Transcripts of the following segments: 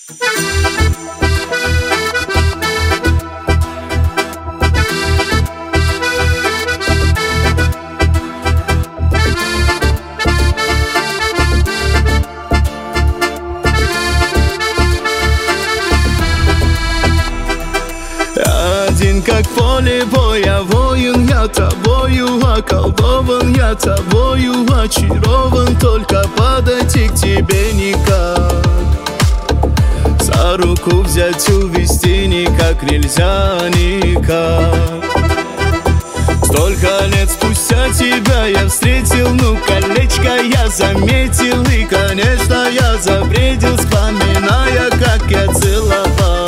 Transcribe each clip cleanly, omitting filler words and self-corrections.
Один как поле боя, воин я тобою, околдован я тобою, очарован, только подойти к тебе никак. За руку взять, увести никак нельзя, никак. Столько лет спустя тебя я встретил, ну колечко я заметил, и, конечно, я забредил, вспоминая, как я целовал,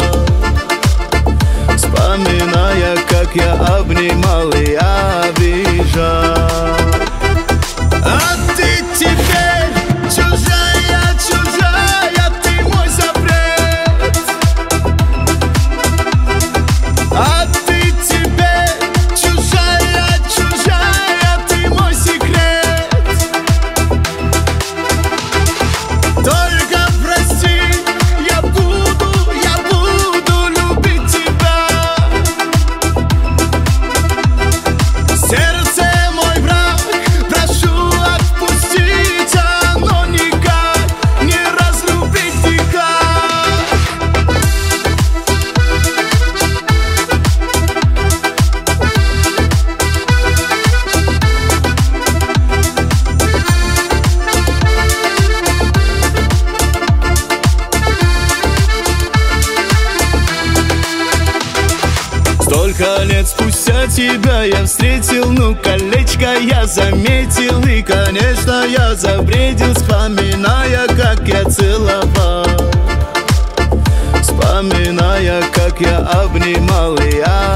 вспоминая, как я обнимал и обижал. А ты теперь чужая, чужая, ты мой запрет. А ты теперь чужая, чужая, ты мой секрет. Только прости, я буду любить тебя. Сердце мой враг, прошу отпустить, оно никак не разлюбить никак. Столько лет спустя тебя я встретил, ну колечко я заметил, и, конечно, я забредил, вспоминая, как я целовал, вспоминая, как я обнимал и